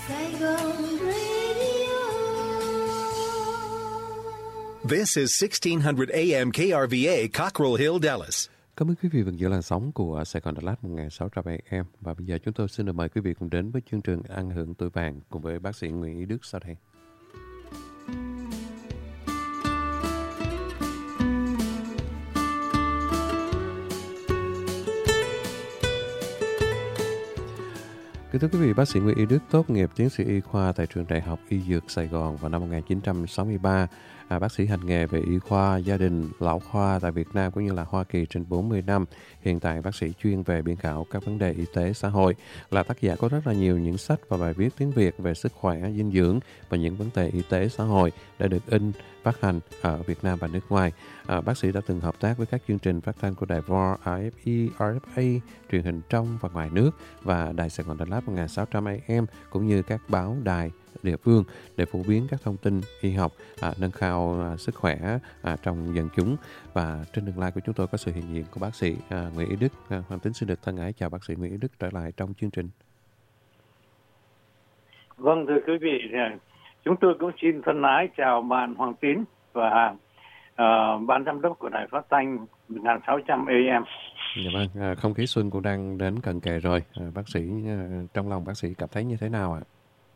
Saigon Radio. This is 1600 AM KRVA, Cockrell Hill, Dallas. Cảm ơn quý vị vẫn giữ làn sóng của Sài Gòn Đà Lạt 1600 AM. Và bây giờ chúng tôi xin được mời quý vị cùng đến với chương trình Ăn Hưởng Tuổi Vàng cùng với bác sĩ Nguyễn Ý Đức sau đây. Kính thưa quý vị, bác sĩ Nguyễn Ý Đức tốt nghiệp tiến sĩ y khoa tại trường Đại học Y Dược Sài Gòn vào năm 1963. Bác sĩ hành nghề về y khoa, gia đình, lão khoa tại Việt Nam cũng như là Hoa Kỳ trên 40 năm. Hiện tại bác sĩ chuyên về biên khảo các vấn đề y tế xã hội, là tác giả có rất là nhiều những sách và bài viết tiếng Việt về sức khỏe, dinh dưỡng và những vấn đề y tế xã hội đã được in, phát hành ở Việt Nam và nước ngoài. Bác sĩ đã từng hợp tác với các chương trình phát thanh của đài VOR, RFE, RFA, truyền hình trong và ngoài nước và đài Sài Gòn Đà Lạt 1600 AM cũng như các báo đài địa phương để phổ biến các thông tin y học, nâng cao sức khỏe trong dân chúng. Và trên đường line của chúng tôi có sự hiện diện của bác sĩ Nguyễn Ý Đức. Hoàng Tín xin được thân ái chào bác sĩ Nguyễn Ý Đức trở lại trong chương trình. Vâng, thưa quý vị, chúng tôi cũng xin thân ái chào bạn Hoàng Tín và ban giám đốc của đài phát thanh 1600 AM. Dạ vâng, không khí xuân cũng đang đến cận kề rồi. Bác sĩ trong lòng bác sĩ cảm thấy như thế nào ạ?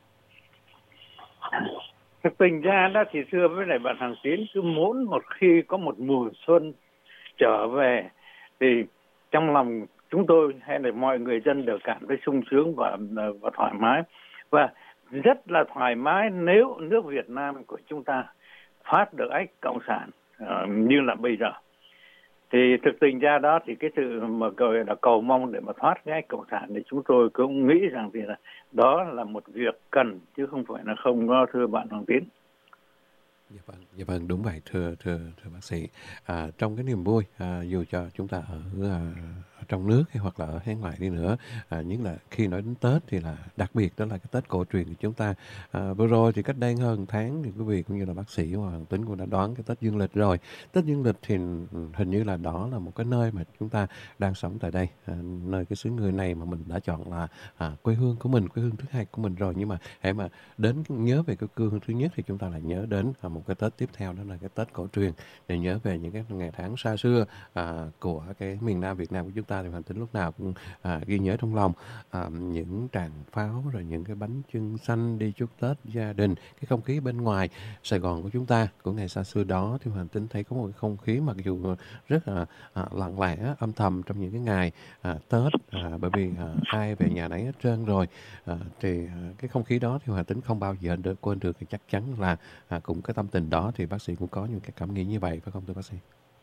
Thực tình ra đó thì thưa với lại bạn Hoàng Tín, cứ mỗi một khi có một mùa xuân trở về thì trong lòng chúng tôi hay là mọi người dân đều cảm thấy sung sướng và thoải mái, và rất là thoải mái nếu nước Việt Nam của chúng ta thoát được ách cộng sản như là bây giờ. Thì thực tình ra đó thì cái sự mà cầu mong để mà thoát cái ách cộng sản thì chúng tôi cũng nghĩ rằng thì là đó là một việc cần chứ không phải là không có, thưa bạn Hoàng Tín. Dạ vâng, đúng vậy thưa bác sĩ. Trong cái niềm vui, dù cho chúng ta ở trong nước hay hoặc là ở hải ngoại đi nữa, nhưng là khi nói đến Tết thì là đặc biệt đó là cái Tết cổ truyền của chúng ta. Vừa rồi thì cách đây hơn tháng thì quý vị cũng như là bác sĩ Hoàng Tín cũng đã đoán cái Tết Dương Lịch rồi. Tết Dương Lịch thì hình như là đó là một cái nơi mà chúng ta đang sống tại đây, nơi cái xứ người này mà mình đã chọn là quê hương của mình, quê hương thứ hai của mình rồi. Nhưng mà hãy mà đến nhớ về cái quê hương thứ nhất thì chúng ta lại nhớ đến một cái Tết tiếp theo, đó là cái Tết cổ truyền, để nhớ về những cái ngày tháng xa xưa của cái miền Nam Việt Nam của chúng ta. Thì Hoàng Tín lúc nào cũng ghi nhớ trong lòng những tràng pháo, rồi những cái bánh chưng xanh đi chúc Tết gia đình, cái không khí bên ngoài Sài Gòn của chúng ta của ngày xa xưa đó. Thì Hoàng Tín thấy có một cái không khí mặc dù rất là lặng lẽ, âm thầm trong những cái ngày Tết, bởi vì ai về nhà nấy hết trơn rồi, thì cái không khí đó thì Hoàng Tín không bao giờ quên được. Thì chắc chắn là cũng cái tâm tình đó thì bác sĩ cũng có những cái cảm nghĩ như vậy, phải không thưa bác sĩ?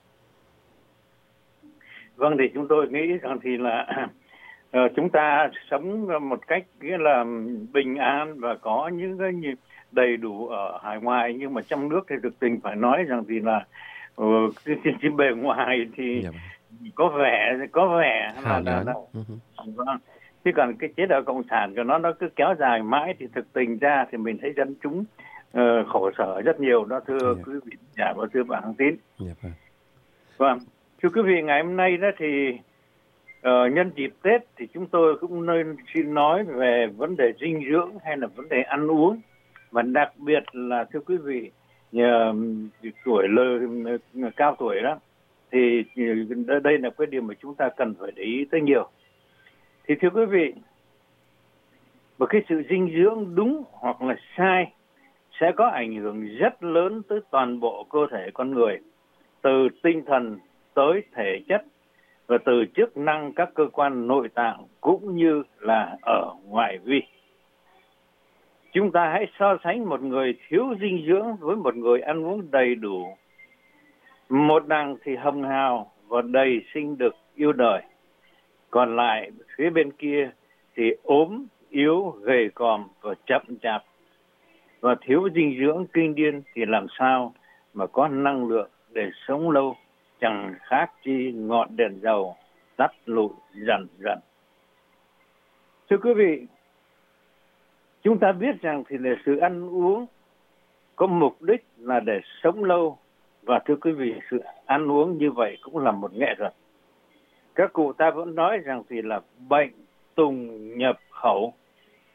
Vâng, thì chúng tôi nghĩ rằng thì là chúng ta sống một cách nghĩa là bình an và có những cái đầy đủ ở hải ngoại, nhưng mà trong nước thì thực tình phải nói rằng thì là trên bề ngoài thì có vẻ là vâng. Chứ còn cái chế độ cộng sản của nó cứ kéo dài mãi thì thực tình ra thì mình thấy dân chúng khổ sở rất nhiều đó, thưa quý vị và thưa bạn Hoàng Tín. Vâng, thưa quý vị, ngày hôm nay đó thì nhân dịp Tết thì chúng tôi cũng nên xin nói về vấn đề dinh dưỡng hay là vấn đề ăn uống, và đặc biệt là thưa quý vị tuổi cao tuổi đó thì đây là cái điều mà chúng ta cần phải để ý tới nhiều. Thì thưa quý vị, một cái sự dinh dưỡng đúng hoặc là sai sẽ có ảnh hưởng rất lớn tới toàn bộ cơ thể con người, từ tinh thần tới thể chất và từ chức năng các cơ quan nội tạng cũng như là ở ngoại vi. Chúng ta hãy so sánh một người thiếu dinh dưỡng với một người ăn uống đầy đủ. Một đằng thì hồng hào và đầy sinh lực yêu đời, còn lại phía bên kia thì ốm, yếu, gầy còm và chậm chạp. Và thiếu dinh dưỡng kinh điên thì làm sao mà có năng lượng để sống lâu, chẳng khác chi ngọn đèn dầu tắt lụi dần dần. Thưa quý vị, chúng ta biết rằng thì là sự ăn uống có mục đích là để sống lâu, và thưa quý vị, sự ăn uống như vậy cũng là một nghệ thuật. Các cụ ta vẫn nói rằng thì là bệnh tùng nhập khẩu.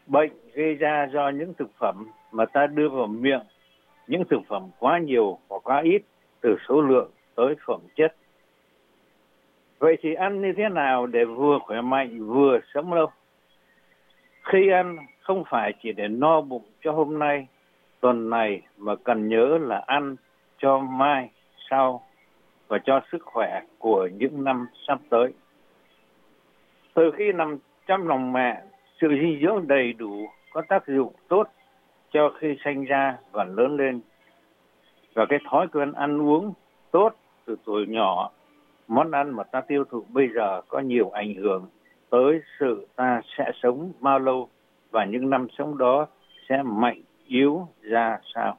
Bệnh gây ra do những thực phẩm mà ta đưa vào miệng, những thực phẩm quá nhiều hoặc quá ít, từ số lượng tới phẩm chất. Vậy thì ăn như thế nào để vừa khỏe mạnh vừa sống lâu? Khi ăn không phải chỉ để no bụng cho hôm nay, tuần này, mà cần nhớ là ăn cho mai, sau và cho sức khỏe của những năm sắp tới. Từ khi nằm trong lòng mẹ, sự dinh dưỡng đầy đủ có tác dụng tốt cho khi sinh ra và lớn lên. Và cái thói quen ăn uống tốt từ tuổi nhỏ, món ăn mà ta tiêu thụ bây giờ có nhiều ảnh hưởng tới sự ta sẽ sống bao lâu và những năm sống đó sẽ mạnh yếu ra sao.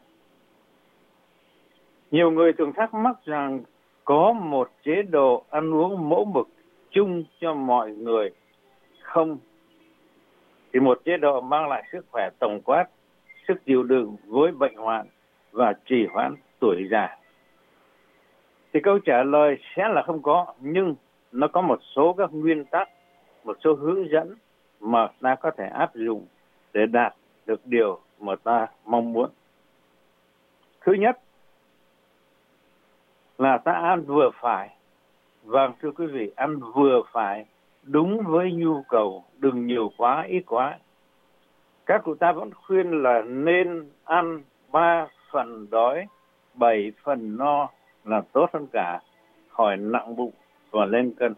Nhiều người thường thắc mắc rằng có một chế độ ăn uống mẫu mực chung cho mọi người không? Thì một chế độ mang lại sức khỏe tổng quát, sức chịu đựng với bệnh hoạn và trì hoãn tuổi già. Thì câu trả lời sẽ là không có, nhưng nó có một số các nguyên tắc, một số hướng dẫn mà ta có thể áp dụng để đạt được điều mà ta mong muốn. Thứ nhất là ta ăn vừa phải. Vâng, thưa quý vị, ăn vừa phải, đúng với nhu cầu, đừng nhiều quá, ít quá. Các cụ ta vẫn khuyên là nên ăn 3 phần đói, 7 phần no là tốt hơn cả, khỏi nặng bụng và lên cân.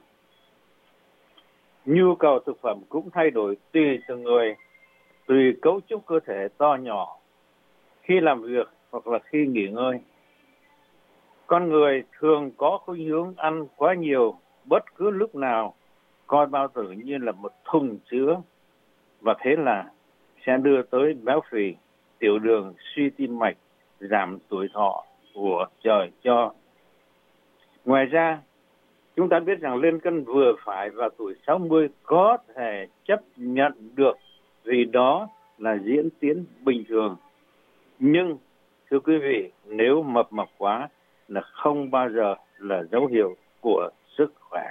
Nhu cầu thực phẩm cũng thay đổi tùy từng người, tùy cấu trúc cơ thể to nhỏ, khi làm việc hoặc là khi nghỉ ngơi. Con người thường có khuynh hướng ăn quá nhiều bất cứ lúc nào, coi bao tử như là một thùng chứa, và thế là sẽ đưa tới béo phì, tiểu đường, suy tim mạch, giảm tuổi thọ của trời cho. Ngoài ra, chúng ta biết rằng lên cân vừa phải vào tuổi 60 có thể chấp nhận được vì đó là diễn tiến bình thường. Nhưng, thưa quý vị, nếu mập quá là không bao giờ là dấu hiệu của sức khỏe.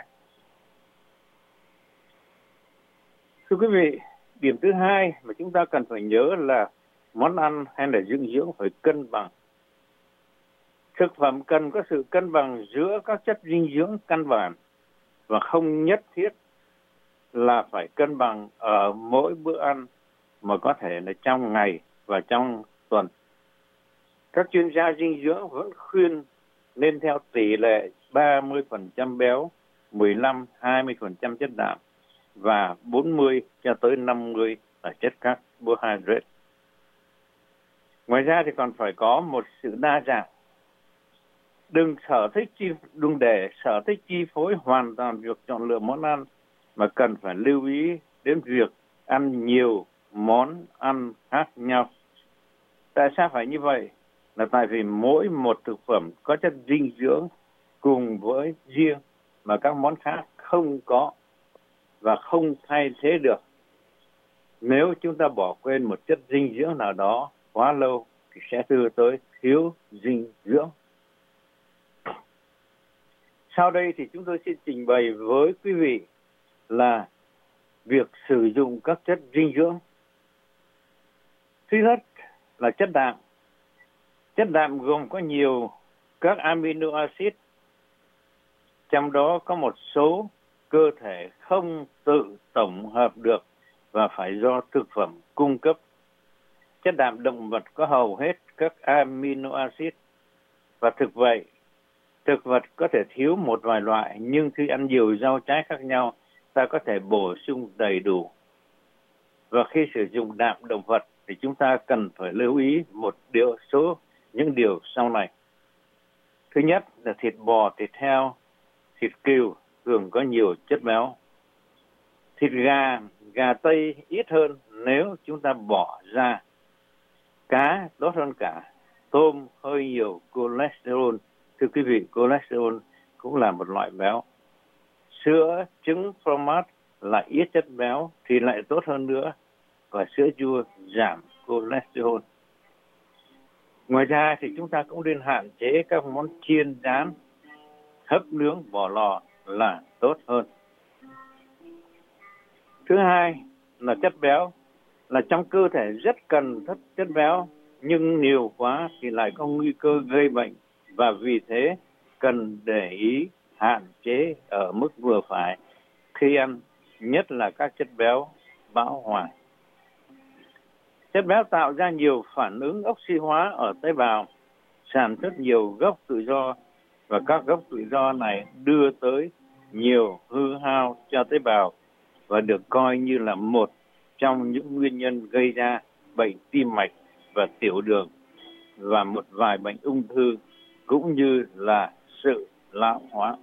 Thưa quý vị, điểm thứ hai mà chúng ta cần phải nhớ là món ăn hay là dinh dưỡng phải cân bằng. Thực phẩm cần có sự cân bằng giữa các chất dinh dưỡng căn bản và không nhất thiết là phải cân bằng ở mỗi bữa ăn, mà có thể là trong ngày và trong tuần. Các chuyên gia dinh dưỡng vẫn khuyên nên theo tỷ lệ 30% béo, 15-20% chất đạm và 40 cho tới 50 là chất carbohydrate. Ngoài ra thì còn phải có một sự đa dạng. Đừng để sở thích chi phối hoàn toàn việc chọn lựa món ăn, mà cần phải lưu ý đến việc ăn nhiều món ăn khác nhau. Tại sao phải như vậy? Là tại vì mỗi một thực phẩm có chất dinh dưỡng cùng với riêng mà các món khác không có và không thay thế được. Nếu chúng ta bỏ quên một chất dinh dưỡng nào đó quá lâu thì sẽ đưa tới thiếu dinh dưỡng. Sau đây thì chúng tôi xin trình bày với quý vị là việc sử dụng các chất dinh dưỡng. Thứ nhất là chất đạm. Chất đạm gồm có nhiều các amino acid, trong đó có một số cơ thể không tự tổng hợp được và phải do thực phẩm cung cấp. Chất đạm động vật có hầu hết các amino acid, và thực vật có thể thiếu một vài loại, nhưng khi ăn nhiều rau trái khác nhau, ta có thể bổ sung đầy đủ. Và khi sử dụng đạm động vật thì chúng ta cần phải lưu ý những điều sau này. Thứ nhất là thịt bò, thịt heo, thịt cừu thường có nhiều chất béo. Thịt gà Tây ít hơn nếu chúng ta bỏ ra. Cá tốt hơn cả. Tôm hơi nhiều cholesterol. Thưa quý vị, cholesterol cũng là một loại béo. Sữa, trứng, fromage là ít chất béo thì lại tốt hơn nữa. Và sữa chua giảm cholesterol. Ngoài ra thì chúng ta cũng nên hạn chế các món chiên rán, hấp nướng, bỏ lò là tốt hơn. Thứ hai là chất béo là trong cơ thể rất cần chất béo, nhưng nhiều quá thì lại có nguy cơ gây bệnh, và vì thế cần để ý hạn chế ở mức vừa phải khi ăn, nhất là các chất béo bão hòa. Chất béo tạo ra nhiều phản ứng oxy hóa ở tế bào, sản xuất nhiều gốc tự do, và các gốc tự do này đưa tới nhiều hư hao cho tế bào và được coi như là một trong những nguyên nhân gây ra bệnh tim mạch và tiểu đường và một vài bệnh ung thư, cũng như là sự lão hóa.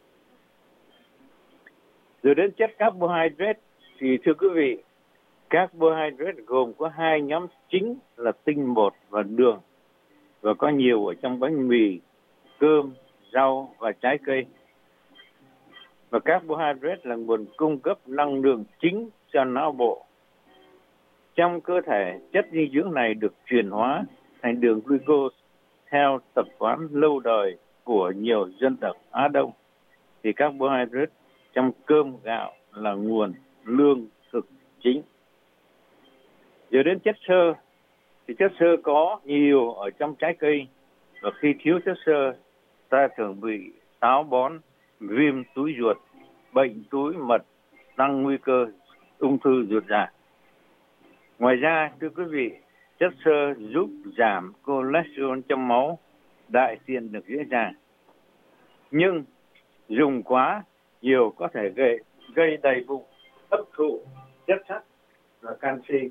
Rồi đến chất carbohydrate thì thưa quý vị, carbohydrate gồm có hai nhóm chính là tinh bột và đường, và có nhiều ở trong bánh mì, cơm, rau và trái cây. Và carbohydrate là nguồn cung cấp năng lượng chính cho não bộ. Trong cơ thể, chất dinh dưỡng này được chuyển hóa thành đường glucose theo tập quán lâu đời của nhiều dân tộc Á Đông. Thì carbohydrate trong cơm gạo là nguồn lương thực chính. Rồi đến chất xơ, thì chất xơ có nhiều ở trong trái cây, và khi thiếu chất xơ, ta thường bị táo bón, viêm túi ruột, bệnh túi mật, tăng nguy cơ ung thư ruột già. Ngoài ra, thưa quý vị, chất xơ giúp giảm cholesterol trong máu, đại tiện được dễ dàng. Nhưng dùng quá nhiều có thể gây đầy bụng, hấp thụ chất sắt và canxi.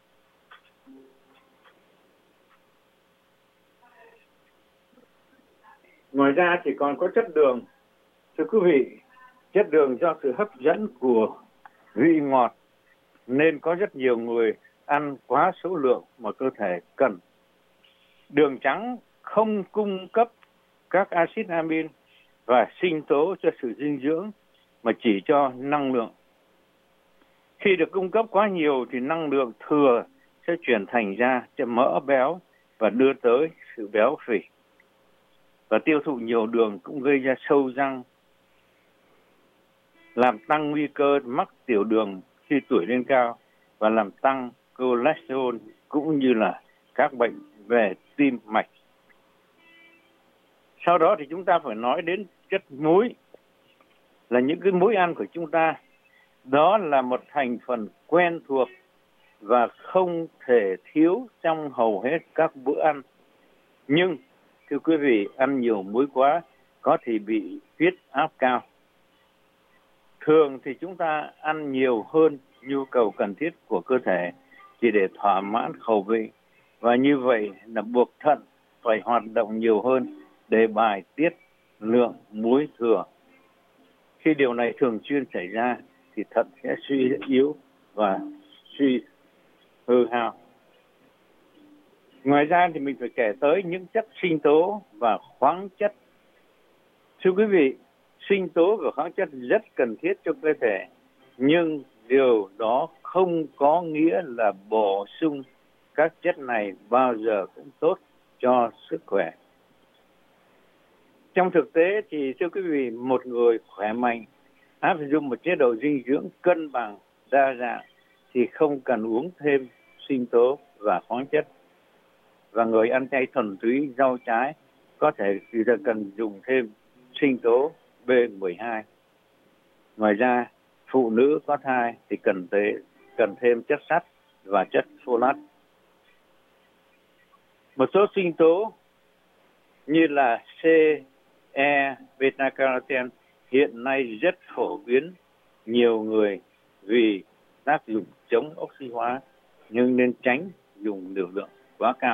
Ngoài ra thì còn có chất đường. Thưa quý vị, chất đường do sự hấp dẫn của vị ngọt nên có rất nhiều người ăn quá số lượng mà cơ thể cần. Đường trắng không cung cấp các axit amin và sinh tố cho sự dinh dưỡng, mà chỉ cho năng lượng. Khi được cung cấp quá nhiều thì năng lượng thừa sẽ chuyển thành ra mỡ béo và đưa tới sự béo phì. Và tiêu thụ nhiều đường cũng gây ra sâu răng, làm tăng nguy cơ mắc tiểu đường khi tuổi lên cao, và làm tăng cholesterol cũng như là các bệnh về tim mạch. Sau đó thì chúng ta phải nói đến chất muối, là những cái muối ăn của chúng ta. Đó là một thành phần quen thuộc và không thể thiếu trong hầu hết các bữa ăn. Nhưng thưa quý vị, ăn nhiều muối quá có thể bị huyết áp cao. Thường thì chúng ta ăn nhiều hơn nhu cầu cần thiết của cơ thể chỉ để thỏa mãn khẩu vị, và như vậy là buộc thận phải hoạt động nhiều hơn để bài tiết lượng muối thừa. Khi điều này thường xuyên xảy ra thì thận sẽ suy yếu và suy hư hao. Ngoài ra thì mình phải kể tới những chất sinh tố và khoáng chất. Thưa quý vị, sinh tố và khoáng chất rất cần thiết cho cơ thể, nhưng điều đó không có nghĩa là bổ sung các chất này bao giờ cũng tốt cho sức khỏe. Trong thực tế thì thưa quý vị, một người khỏe mạnh áp dụng một chế độ dinh dưỡng cân bằng, đa dạng thì không cần uống thêm sinh tố và khoáng chất. Và người ăn chay thuần túy rau trái có thể thì cần dùng thêm sinh tố B12. Ngoài ra, phụ nữ có thai thì cần thêm chất sắt và chất folate. Một số sinh tố như là C, E, beta-carotene hiện nay rất phổ biến nhiều người vì tác dụng chống oxy hóa, nhưng nên tránh dùng liều lượng quá cao.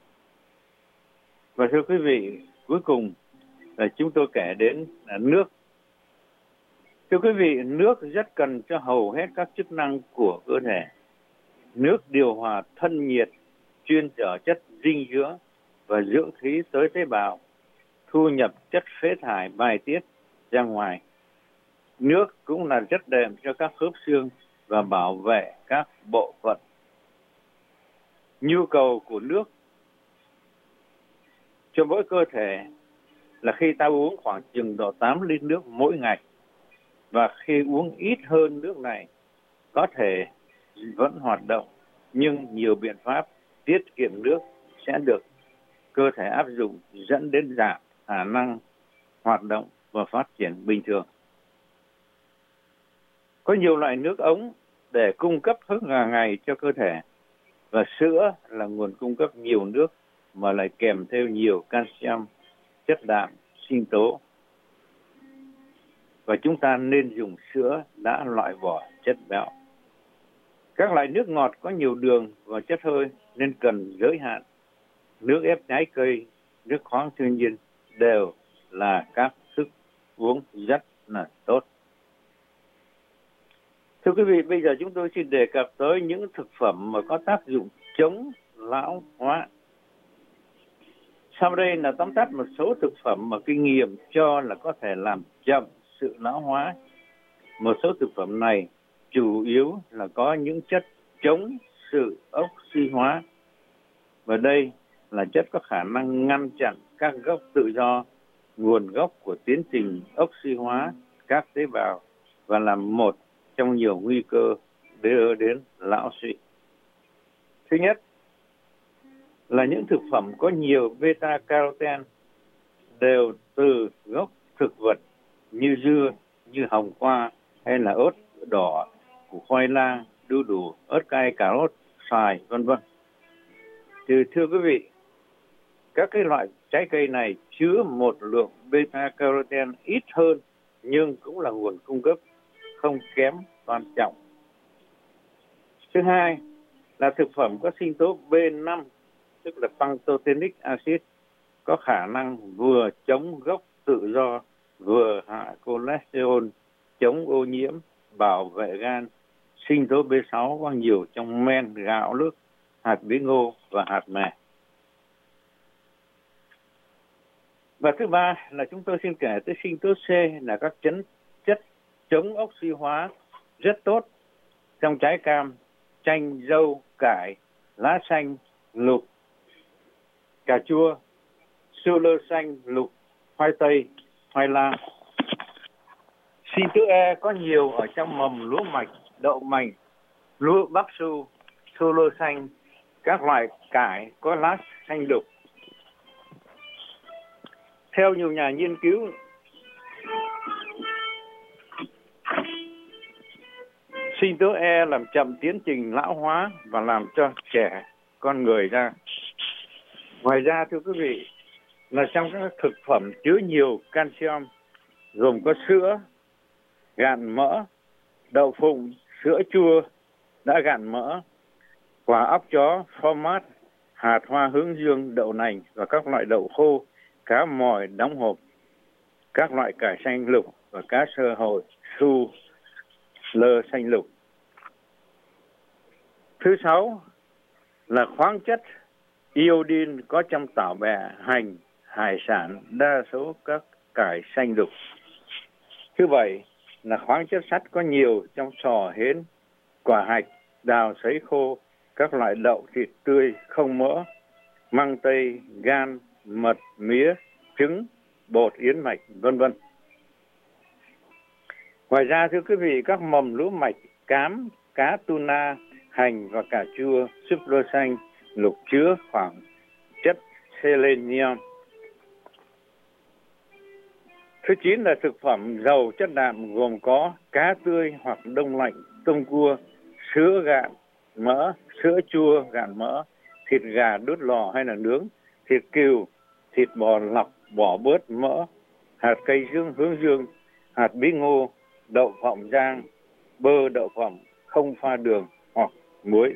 Và thưa quý vị, cuối cùng là chúng tôi kể đến là nước. Thưa quý vị, nước rất cần cho hầu hết các chức năng của cơ thể. Nước điều hòa thân nhiệt, chuyên chở chất dinh dưỡng và dưỡng khí tới tế bào, thu nhập chất phế thải bài tiết ra ngoài. Nước cũng là chất đệm cho các khớp xương và bảo vệ các bộ phận. Nhu cầu của nước cho mỗi cơ thể là khi ta uống khoảng chừng độ 8 lít nước mỗi ngày, và khi uống ít hơn nước này có thể vẫn hoạt động nhưng nhiều biện pháp tiết kiệm nước sẽ được cơ thể áp dụng dẫn đến giảm khả năng hoạt động và phát triển bình thường. Có nhiều loại nước ống để cung cấp hàng ngày cho cơ thể, và sữa là nguồn cung cấp nhiều nước mà lại kèm theo nhiều calcium, chất đạm, sinh tố. Và chúng ta nên dùng sữa đã loại bỏ chất béo. Các loại nước ngọt có nhiều đường và chất hơi nên cần giới hạn. Nước ép trái cây, nước khoáng thiên nhiên đều là các thức uống rất là tốt. Thưa quý vị, bây giờ chúng tôi xin đề cập tới những thực phẩm mà có tác dụng chống lão hóa. Sau đây là tóm tắt một số thực phẩm mà kinh nghiệm cho là có thể làm chậm sự lão hóa. Một số thực phẩm này chủ yếu là có những chất chống sự oxy hóa. Và đây là chất có khả năng ngăn chặn các gốc tự do, nguồn gốc của tiến trình oxy hóa các tế bào và là một trong nhiều nguy cơ đưa đến lão suy. Thứ nhất là những thực phẩm có nhiều beta-carotene đều từ gốc thực vật như dưa, như hồng qua hay là ớt đỏ, củ khoai lang, đu đủ, ớt cay, cà rốt, xoài, vân vân. Thì thưa quý vị, các cái loại trái cây này chứa một lượng beta-carotene ít hơn nhưng cũng là nguồn cung cấp không kém quan trọng. Thứ hai là thực phẩm có sinh tố B5, tức là pantothenic acid, có khả năng vừa chống gốc tự do, vừa hạ cholesterol, chống ô nhiễm, bảo vệ gan. Sinh tố B6 có nhiều trong men, gạo lứt, hạt bí ngô và hạt mè. Và thứ ba là chúng tôi xin kể tới sinh tố C, là các chất chống oxy hóa rất tốt trong trái cam, chanh, dâu, cải, lá xanh, lục, cà chua, sô lơ xanh, lục, khoai tây, khoai lang. Sinh tố E có nhiều ở trong mầm lúa mạch, đậu mành, lúa bắp su, sô lơ xanh, các loại cải có lá xanh lục. Theo nhiều nhà nghiên cứu, sinh tố E làm chậm tiến trình lão hóa và làm cho trẻ con người ra. Ngoài ra thưa quý vị, là trong các thực phẩm chứa nhiều calcium gồm có sữa, gạn mỡ, đậu phụng, sữa chua đã gạn mỡ, quả óc chó, format, hạt hoa hướng dương, đậu nành và các loại đậu khô, cá mòi đóng hộp, các loại cải xanh lục và cá sơ hồi, su, lơ xanh lục. Thứ sáu là khoáng chất iodine có trong tảo bẹ, hành, hải sản, đa số các cải xanh lục. Thứ bảy là khoáng chất sắt có nhiều trong sò, hến, quả hạch, đào sấy khô, các loại đậu thịt tươi không mỡ, măng tây, gan, mật, mía, trứng, bột yến mạch, vân vân. Ngoài ra thưa quý vị, các mầm lúa mạch, cám, cá tuna, hành và cà chua, súp lơ xanh, lục chứa khoảng chất selenium. Thứ 9 là thực phẩm giàu chất đạm gồm có cá tươi hoặc đông lạnh, tôm cua, sữa gạn mỡ, sữa chua gạn mỡ, thịt gà đốt lò hay là nướng, thịt cừu, thịt bò lọc bỏ bớt mỡ, hạt cây hướng dương, hạt bí ngô, đậu phộng rang, bơ đậu phộng không pha đường hoặc muối.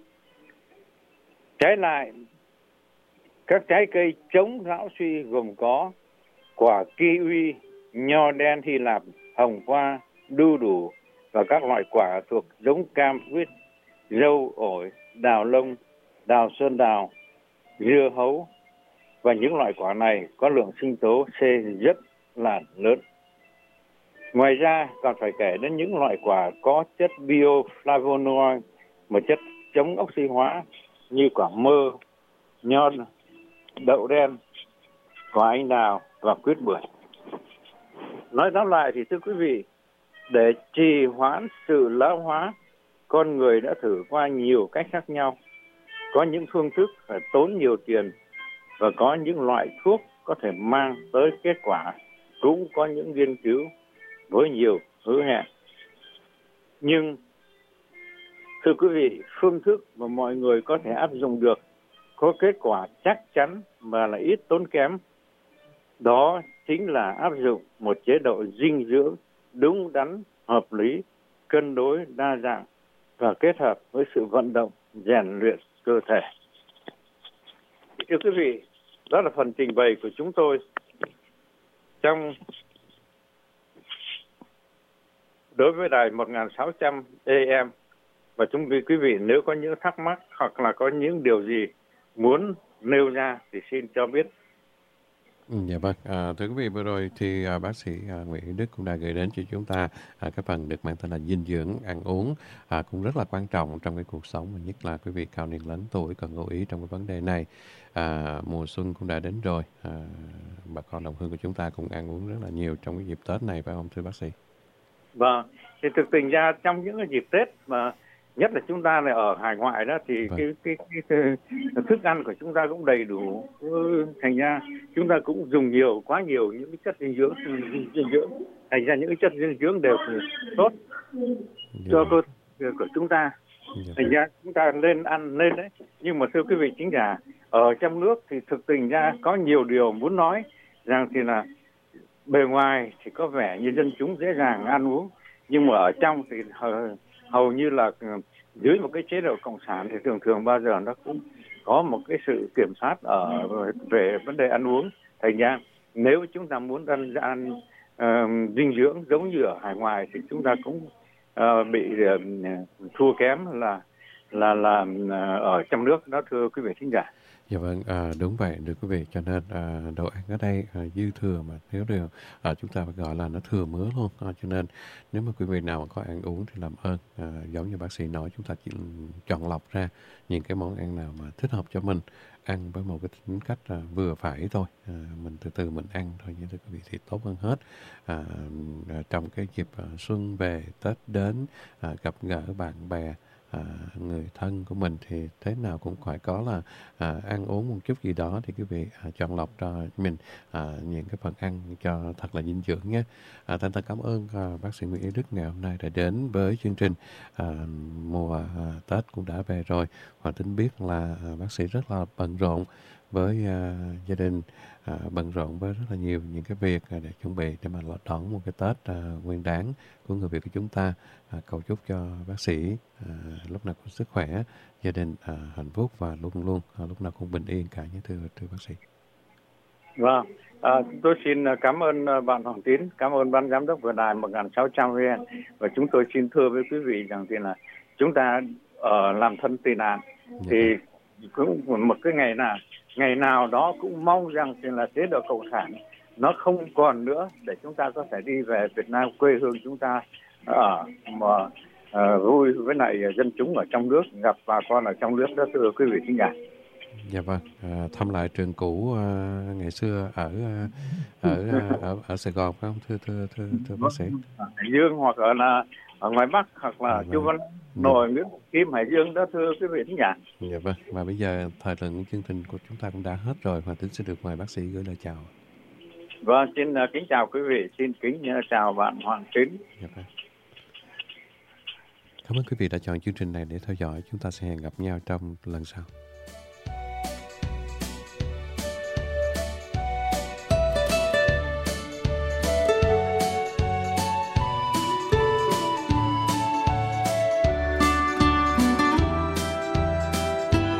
Trái lại, các trái cây chống lão suy gồm có quả kiwi, nho đen Hy Lạp, hồng hoa, đu đủ và các loại quả thuộc giống cam quýt, dâu, ổi, đào lông, đào sơn đào, dưa hấu, và những loại quả này có lượng sinh tố C rất là lớn. Ngoài ra còn phải kể đến những loại quả có chất bioflavonoid, một chất chống oxy hóa như quả mơ, nhon, đậu đen, quả anh đào và quýt bưởi. Nói tóm lại thì thưa quý vị, để trì hoãn sự lão hóa con người đã thử qua nhiều cách khác nhau. Có những phương thức phải tốn nhiều tiền và có những loại thuốc có thể mang tới kết quả. Cũng có những nghiên cứu với nhiều hứa hẹn. Nhưng thưa quý vị, phương thức mà mọi người có thể áp dụng được, có kết quả chắc chắn và là ít tốn kém, đó chính là áp dụng một chế độ dinh dưỡng đúng đắn, hợp lý, cân đối, đa dạng và kết hợp với sự vận động, rèn luyện cơ thể. Thưa quý vị, đó là phần trình bày của chúng tôi trong đối với đài 1600 AM. Và quý vị nếu có những thắc mắc hoặc là có những điều gì muốn nêu ra thì xin cho biết. Dạ vâng, thưa quý vị, vừa rồi thì bác sĩ Nguyễn Đức cũng đã gửi đến cho chúng ta cái phần được mang tên là dinh dưỡng ăn uống, cũng rất là quan trọng trong cái cuộc sống, và nhất là quý vị cao niên lớn tuổi cần lưu ý trong cái vấn đề này. Mùa xuân cũng đã đến rồi, bà con đồng hương của chúng ta cũng ăn uống rất là nhiều trong cái dịp Tết này, phải không thưa bác sĩ? Vâng, thì thực tình ra trong những cái dịp Tết mà nhất là chúng ta này ở hải ngoại đó thì Vâng. cái thức ăn của chúng ta cũng đầy đủ, thành ra chúng ta cũng dùng quá nhiều những cái chất dinh dưỡng, thành ra những cái chất dinh dưỡng đều tốt cho cơ thể của chúng ta. Thành ra chúng ta lên ăn lên đấy. Nhưng mà thưa quý vị chính giả, ở trong nước thì thực tình ra có nhiều điều muốn nói rằng thì là bề ngoài thì có vẻ như dân chúng dễ dàng ăn uống, nhưng mà ở trong thì hầu như là dưới một cái chế độ cộng sản thì thường bao giờ nó cũng có một cái sự kiểm soát về vấn đề ăn uống. Thành ra nếu chúng ta muốn ăn dinh dưỡng giống như ở hải ngoại thì chúng ta cũng bị thua kém là ở trong nước đó, thưa quý vị thính giả. Dạ vâng, đúng vậy, được quý vị. Cho nên đồ ăn ở đây dư thừa, mà nếu đều chúng ta phải gọi là nó thừa mứa luôn. Cho nên nếu mà quý vị nào mà có ăn uống thì làm ơn, giống như bác sĩ nói, chúng ta chỉ chọn lọc ra những cái món ăn nào mà thích hợp cho mình, ăn với một cái tính cách vừa phải thôi, mình từ từ mình ăn thôi như thưa quý vị thì tốt hơn hết. Trong cái dịp xuân về, Tết đến, gặp gỡ bạn bè, người thân của mình thì thế nào cũng phải có là ăn uống một chút gì đó, thì quý vị chọn lọc cho mình những cái phần ăn cho thật là dinh dưỡng nhé. Thành thật cảm ơn bác sĩ Nguyễn Đức ngày hôm nay đã đến với chương trình. Mùa Tết cũng đã về rồi, và tính biết là bác sĩ rất là bận rộn với gia đình, bận rộn với rất là nhiều những cái việc để chuẩn bị để mà đón một cái Tết nguyên đán của người Việt của chúng ta. Cầu chúc cho bác sĩ lúc nào cũng sức khỏe, gia đình hạnh phúc và luôn luôn lúc nào cũng bình yên cả nhé, thưa bác sĩ. Vâng, tôi xin cảm ơn bạn Hoàng Tín, cảm ơn ban giám đốc của đài 1600 VN, và chúng tôi xin thưa với quý vị rằng thì là chúng ta làm thân tị nạn thì cũng một cái ngày nào đó cũng mong rằng thì là chế độ cộng sản nó không còn nữa, để chúng ta có thể đi về Việt Nam, quê hương chúng ta, ở mà vui với lại dân chúng ở trong nước, gặp bà con ở trong nước đó, thưa quý vị khán giả. Dạ vâng, thăm lại trường cũ ngày xưa ở Sài Gòn phải không thưa bác sĩ? Hải Dương hoặc là ở ngoài Bắc, hoặc là Chu Văn Nội, Nguyễn Kim, Hải Dương đó, thưa quý vị khán giả. Dạ vâng, và bây giờ thời lượng chương trình của chúng ta cũng đã hết rồi, Hoàng Tín sẽ được mời bác sĩ gửi lời chào. Vâng, xin kính chào quý vị, xin kính chào bạn Hoàng Tín. Dạ vâng. Cảm ơn quý vị đã chọn chương trình này để theo dõi. Chúng ta sẽ hẹn gặp nhau trong lần sau.